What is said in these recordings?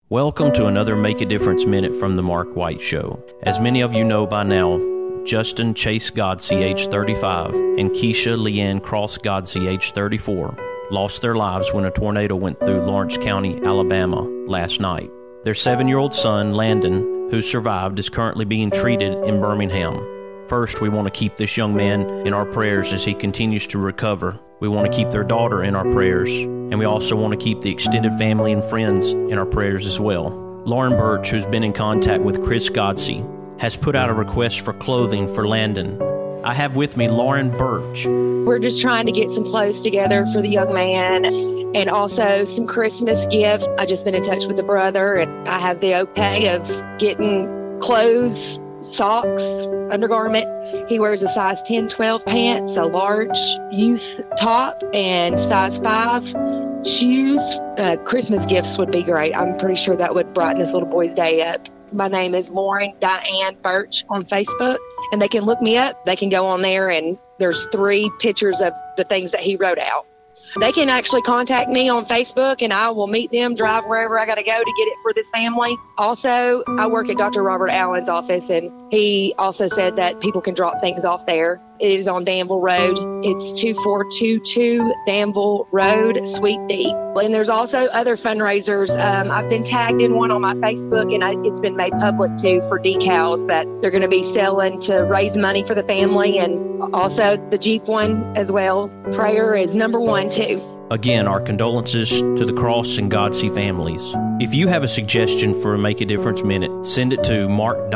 Welcome to another Make a Difference Minute from the Mark White Show. As many of you know by now, Justin Chase Godsey, age 35, and Keisha Leanne Cross Godsey, age 34, lost their lives when a tornado went through Lawrence County, Alabama, last night. Their 7-year-old son, Landon, who survived, is currently being treated in Birmingham. First, we want to keep this young man in our prayers as he continues to recover. We want to keep their daughter in our prayers, and we also want to keep the extended family and friends in our prayers as well. Lauren Birch, who's been in contact with Chris Godsey, has put out a request for clothing for Landon. I have with me Lauren Birch. We're just trying to get some clothes together for the young man and also some Christmas gifts. I've just been in touch with the brother, and I have the okay of getting clothes, socks, undergarments. He wears a size 10, 12 pants, a large youth top, and size 5 shoes. Christmas gifts would be great. I'm pretty sure that would brighten this little boy's day up. My name is Lauren Diane Birch on Facebook, and they can look me up. They can go on there, and there's 3 pictures of the things that he wrote out. They can actually contact me on Facebook, and I will meet them, drive wherever I got to go to get it for this family. Also, I work at Dr. Robert Allen's office, and he also said that people can drop things off there. It is on Danville Road. It's 2422 Danville Road, Suite D. And there's also other fundraisers. I've been tagged in one on my Facebook, and it's been made public too, for decals that they're going to be selling to raise money for the family, and also the Jeep one as well. Prayer is number 1 too. Again, our condolences to the Cross and Godsey families. If you have a suggestion for a Make a Difference Minute, send it to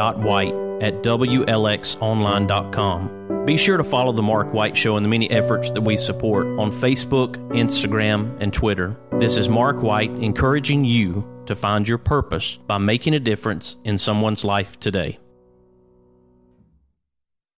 mark.white@wlxonline.com. Be sure to follow The Mark White Show and the many efforts that we support on Facebook, Instagram, and Twitter. This is Mark White encouraging you to find your purpose by making a difference in someone's life today.